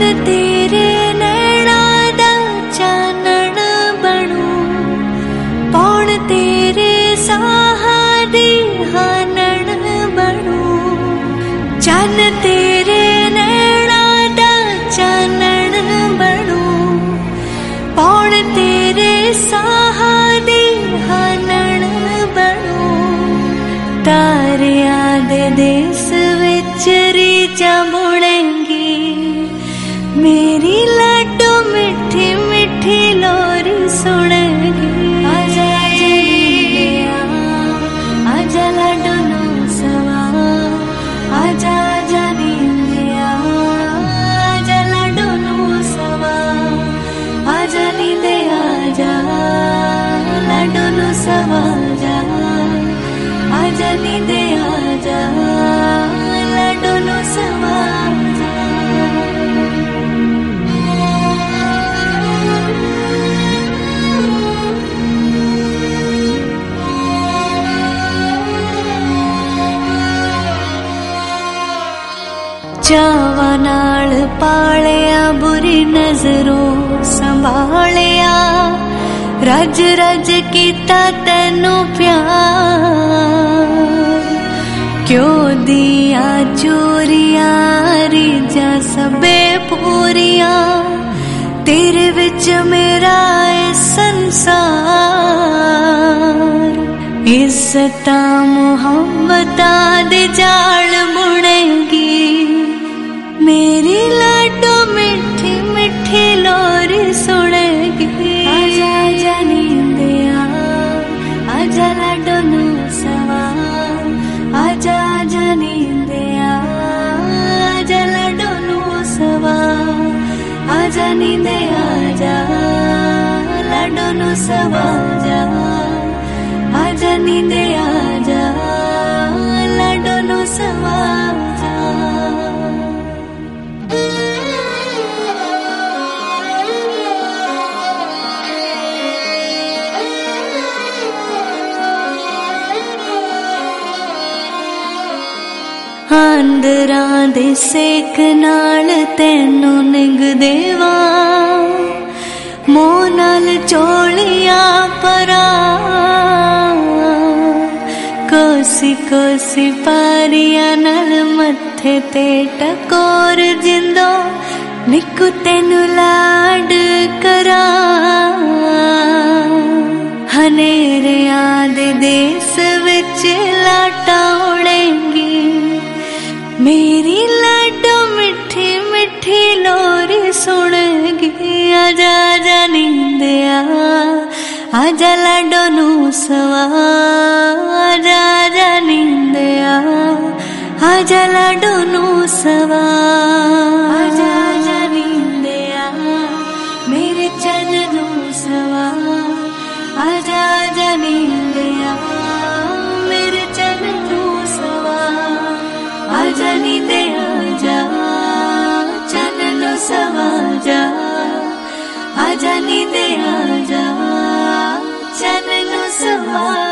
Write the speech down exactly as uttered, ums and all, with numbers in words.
तेरे नैना दा चानण बनूं, पौण तेरे साहा दी हानण बनूं। चन तेरे नैना दा चानण बनूं, पौण तेरे साहा दी हानण बनूं। तारियां दे देस विच रीचां बुणेंगी, मेरी लाडो मिठी मिठी लोरी सुनेगी। आजा जनिया आजा लाडो नो सवा, आजा जनिया आजा लाडो नो सवा। आजा नींदे आजा लाडो नो सवा जा, आजा नींदे आजा लाडो नो सवा जा। चावां नाल पालिया बुरी नजरों संभालिया, रज रज कीता तैनू प्यार। क्यों दिया चोरियां रीजा सबे पूरियां, तेरे विच मेरा ए संसार। इज्जतां मुहब्बतां दे जाल बुनेगी, मेरी लाडो मिठी मिठी लोरी सुनेगी। आजा आजा नींदिया आजा लाडो नो सवा, आजा आजा नींदिया आजा लाडो नो सवा। आजा नींदे आजा लाडो नो सवा जा, आजा नींदे आजा लाडो नो सवा जा। आंदरां दे सेक नाल तैनू निंग देवा, मोह नाल चोलियां परा। कोसी कोसी पारियां नाल मत्थे ते टकोर जिंदो, निकू तैनू लाड करा। हनेरियां दे देस विच लाटां उड़ेंगी, मेरी लाडो मिठी मिठी लोरी सुनेगी। आजा आजा नींदिया आजा लाडो नो सवा, आजा आजा नींदिया आजा लाडो नो सवा। आजा आजा नींदिया मेरे चन नो सवा, आजा आजा नींदिया मेरे चन नो सवा। आजा नींदे आजा चन नो सवा जा, आजा नींदे आजा चन नो सवा।